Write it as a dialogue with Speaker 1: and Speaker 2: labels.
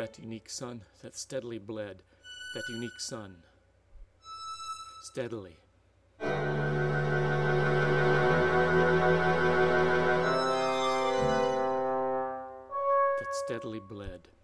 Speaker 1: that unique sun that steadily bled, that unique sun, steadily. That steadily bled.